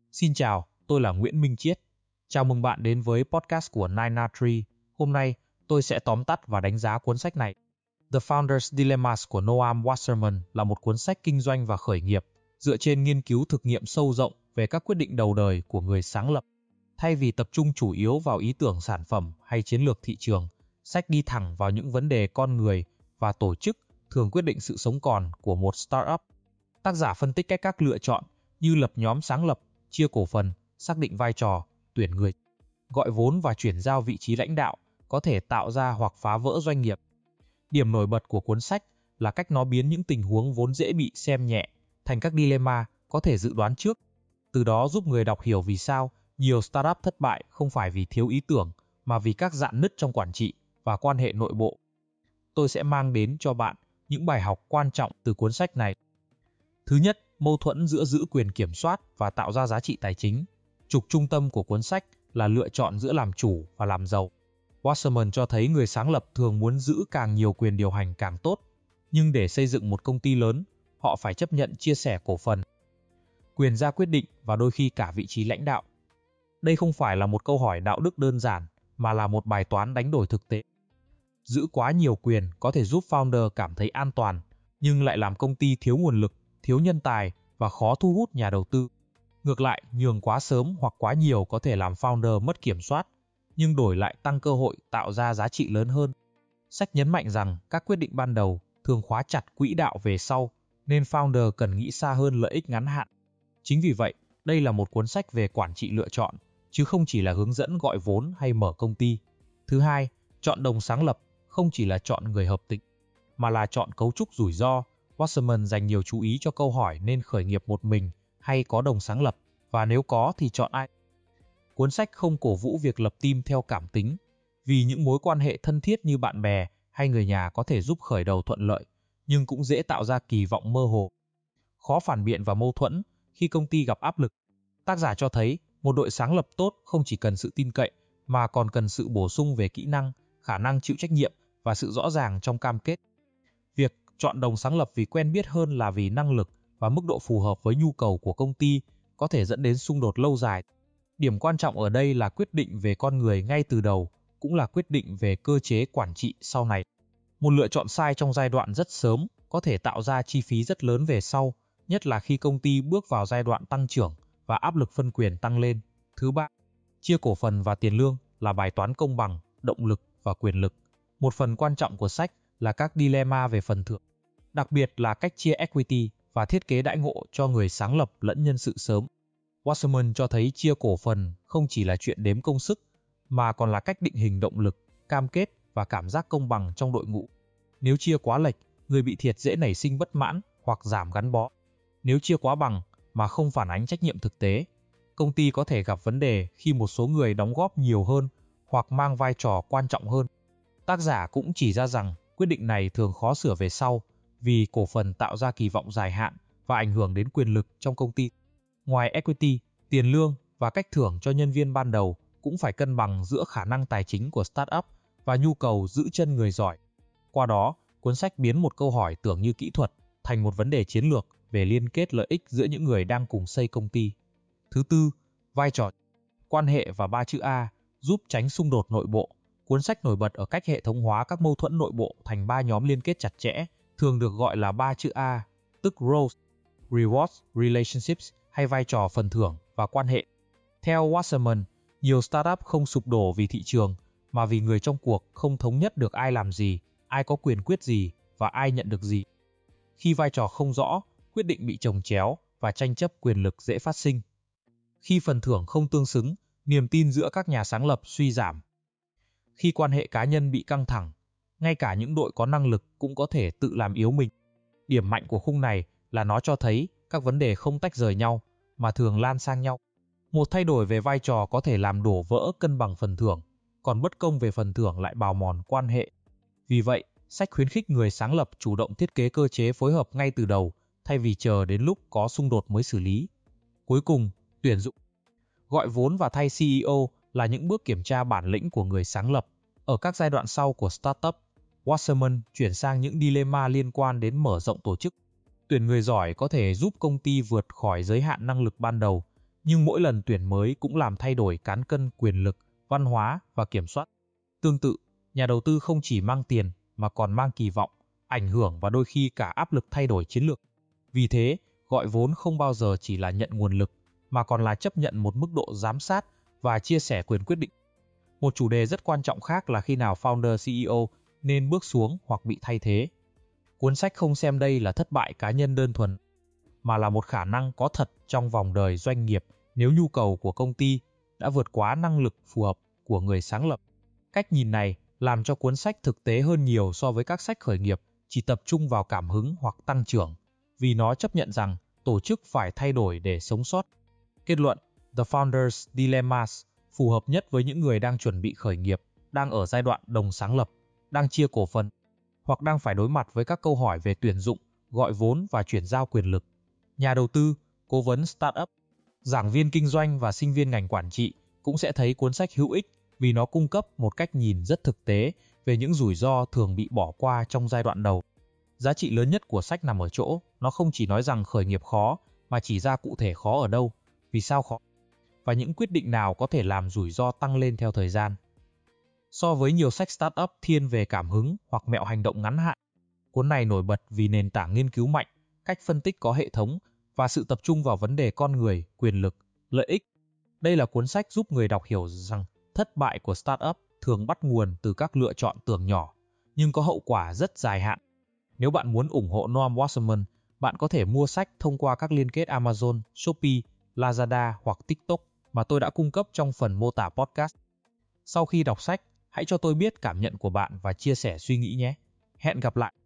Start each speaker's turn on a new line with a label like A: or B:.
A: Xin chào, tôi là Nguyễn Minh Chiết. Chào mừng bạn đến với podcast của 903. Hôm nay, tôi sẽ tóm tắt và đánh giá cuốn sách này. The Founder's Dilemmas của Noam Wasserman là một cuốn sách kinh doanh và khởi nghiệp, dựa trên nghiên cứu thực nghiệm sâu rộng về các quyết định đầu đời của người sáng lập. Thay vì tập trung chủ yếu vào ý tưởng sản phẩm hay chiến lược thị trường, sách đi thẳng vào những vấn đề con người và tổ chức thường quyết định sự sống còn của một startup. Tác giả phân tích cách các lựa chọn như lập nhóm sáng lập, chia cổ phần, xác định vai trò, tuyển người, gọi vốn và chuyển giao vị trí lãnh đạo có thể tạo ra hoặc phá vỡ doanh nghiệp. Điểm nổi bật của cuốn sách là cách nó biến những tình huống vốn dễ bị xem nhẹ thành các dilemma có thể dự đoán trước. Từ đó giúp người đọc hiểu vì sao nhiều startup thất bại không phải vì thiếu ý tưởng mà vì các rạn nứt trong quản trị và quan hệ nội bộ. Tôi sẽ mang đến cho bạn những bài học quan trọng từ cuốn sách này. Thứ nhất, mâu thuẫn giữa giữ quyền kiểm soát và tạo ra giá trị tài chính. Trục trung tâm của cuốn sách là lựa chọn giữa làm chủ và làm giàu. Wasserman cho thấy người sáng lập thường muốn giữ càng nhiều quyền điều hành càng tốt, nhưng để xây dựng một công ty lớn, họ phải chấp nhận chia sẻ cổ phần, quyền ra quyết định và đôi khi cả vị trí lãnh đạo. Đây không phải là một câu hỏi đạo đức đơn giản, mà là một bài toán đánh đổi thực tế. Giữ quá nhiều quyền có thể giúp founder cảm thấy an toàn, nhưng lại làm công ty thiếu nguồn lực, thiếu nhân tài và khó thu hút nhà đầu tư. Ngược lại, nhường quá sớm hoặc quá nhiều có thể làm founder mất kiểm soát, nhưng đổi lại tăng cơ hội tạo ra giá trị lớn hơn. Sách nhấn mạnh rằng các quyết định ban đầu thường khóa chặt quỹ đạo về sau, nên founder cần nghĩ xa hơn lợi ích ngắn hạn. Chính vì vậy, đây là một cuốn sách về quản trị lựa chọn, chứ không chỉ là hướng dẫn gọi vốn hay mở công ty. Thứ hai, chọn đồng sáng lập không chỉ là chọn người hợp tính, mà là chọn cấu trúc rủi ro. Wasserman dành nhiều chú ý cho câu hỏi nên khởi nghiệp một mình hay có đồng sáng lập, và nếu có thì chọn ai. Cuốn sách không cổ vũ việc lập team theo cảm tính, vì những mối quan hệ thân thiết như bạn bè hay người nhà có thể giúp khởi đầu thuận lợi, nhưng cũng dễ tạo ra kỳ vọng mơ hồ, khó phản biện và mâu thuẫn khi công ty gặp áp lực. Tác giả cho thấy một đội sáng lập tốt không chỉ cần sự tin cậy, mà còn cần sự bổ sung về kỹ năng, khả năng chịu trách nhiệm và sự rõ ràng trong cam kết. Việc chọn đồng sáng lập vì quen biết hơn là vì năng lực và mức độ phù hợp với nhu cầu của công ty có thể dẫn đến xung đột lâu dài. Điểm quan trọng ở đây là quyết định về con người ngay từ đầu, cũng là quyết định về cơ chế quản trị sau này. Một lựa chọn sai trong giai đoạn rất sớm có thể tạo ra chi phí rất lớn về sau, nhất là khi công ty bước vào giai đoạn tăng trưởng và áp lực phân quyền tăng lên. Thứ ba, chia cổ phần và tiền lương là bài toán công bằng, động lực và quyền lực. Một phần quan trọng của sách là các dilemma về phần thưởng, đặc biệt là cách chia equity và thiết kế đãi ngộ cho người sáng lập lẫn nhân sự sớm. Wasserman cho thấy chia cổ phần không chỉ là chuyện đếm công sức, mà còn là cách định hình động lực, cam kết và cảm giác công bằng trong đội ngũ. Nếu chia quá lệch, người bị thiệt dễ nảy sinh bất mãn hoặc giảm gắn bó. Nếu chia quá bằng mà không phản ánh trách nhiệm thực tế, công ty có thể gặp vấn đề khi một số người đóng góp nhiều hơn hoặc mang vai trò quan trọng hơn. Tác giả cũng chỉ ra rằng quyết định này thường khó sửa về sau, vì cổ phần tạo ra kỳ vọng dài hạn và ảnh hưởng đến quyền lực trong công ty. Ngoài equity, tiền lương và cách thưởng cho nhân viên ban đầu cũng phải cân bằng giữa khả năng tài chính của startup và nhu cầu giữ chân người giỏi. Qua đó, cuốn sách biến một câu hỏi tưởng như kỹ thuật thành một vấn đề chiến lược về liên kết lợi ích giữa những người đang cùng xây công ty. Thứ tư, vai trò, quan hệ và 3 chữ A giúp tránh xung đột nội bộ. Cuốn sách nổi bật ở cách hệ thống hóa các mâu thuẫn nội bộ thành 3 nhóm liên kết chặt chẽ, thường được gọi là 3 chữ A, tức roles, rewards, relationships hay vai trò, phần thưởng và quan hệ. Theo Wasserman, nhiều startup không sụp đổ vì thị trường, mà vì người trong cuộc không thống nhất được ai làm gì, ai có quyền quyết gì và ai nhận được gì. Khi vai trò không rõ, quyết định bị chồng chéo và tranh chấp quyền lực dễ phát sinh. Khi phần thưởng không tương xứng, niềm tin giữa các nhà sáng lập suy giảm. Khi quan hệ cá nhân bị căng thẳng, ngay cả những đội có năng lực cũng có thể tự làm yếu mình. Điểm mạnh của khung này là nó cho thấy các vấn đề không tách rời nhau, mà thường lan sang nhau. Một thay đổi về vai trò có thể làm đổ vỡ cân bằng phần thưởng, còn bất công về phần thưởng lại bào mòn quan hệ. Vì vậy, sách khuyến khích người sáng lập chủ động thiết kế cơ chế phối hợp ngay từ đầu, thay vì chờ đến lúc có xung đột mới xử lý. Cuối cùng, tuyển dụng, gọi vốn và thay CEO là những bước kiểm tra bản lĩnh của người sáng lập. Ở các giai đoạn sau của startup, Wasserman chuyển sang những dilemma liên quan đến mở rộng tổ chức. Tuyển người giỏi có thể giúp công ty vượt khỏi giới hạn năng lực ban đầu, Nhưng mỗi lần tuyển mới cũng làm thay đổi cán cân quyền lực, văn hóa và kiểm soát. Tương tự, nhà đầu tư không chỉ mang tiền mà còn mang kỳ vọng, ảnh hưởng và đôi khi cả áp lực thay đổi chiến lược. Vì thế, gọi vốn không bao giờ chỉ là nhận nguồn lực, mà còn là chấp nhận một mức độ giám sát và chia sẻ quyền quyết định. Một chủ đề rất quan trọng khác là khi nào founder CEO nên bước xuống hoặc bị thay thế. Cuốn sách không xem đây là thất bại cá nhân đơn thuần, mà là một khả năng có thật trong vòng đời doanh nghiệp nếu nhu cầu của công ty đã vượt quá năng lực phù hợp của người sáng lập. Cách nhìn này làm cho cuốn sách thực tế hơn nhiều so với các sách khởi nghiệp chỉ tập trung vào cảm hứng hoặc tăng trưởng, vì nó chấp nhận rằng tổ chức phải thay đổi để sống sót. Kết luận, The Founder's Dilemmas phù hợp nhất với những người đang chuẩn bị khởi nghiệp, đang ở giai đoạn đồng sáng lập, đang chia cổ phần, hoặc đang phải đối mặt với các câu hỏi về tuyển dụng, gọi vốn và chuyển giao quyền lực. Nhà đầu tư, cố vấn startup, giảng viên kinh doanh và sinh viên ngành quản trị cũng sẽ thấy cuốn sách hữu ích vì nó cung cấp một cách nhìn rất thực tế về những rủi ro thường bị bỏ qua trong giai đoạn đầu. Giá trị lớn nhất của sách nằm ở chỗ, nó không chỉ nói rằng khởi nghiệp khó, mà chỉ ra cụ thể khó ở đâu, vì sao khó, và những quyết định nào có thể làm rủi ro tăng lên theo thời gian. So với nhiều sách startup thiên về cảm hứng hoặc mẹo hành động ngắn hạn, cuốn này nổi bật vì nền tảng nghiên cứu mạnh, cách phân tích có hệ thống và sự tập trung vào vấn đề con người, quyền lực, lợi ích. Đây là cuốn sách giúp người đọc hiểu rằng thất bại của startup thường bắt nguồn từ các lựa chọn tưởng nhỏ, nhưng có hậu quả rất dài hạn. Nếu bạn muốn ủng hộ Noam Wasserman, bạn có thể mua sách thông qua các liên kết Amazon, Shopee, Lazada hoặc TikTok mà tôi đã cung cấp trong phần mô tả podcast. Sau khi đọc sách, hãy cho tôi biết cảm nhận của bạn và chia sẻ suy nghĩ nhé. Hẹn gặp lại!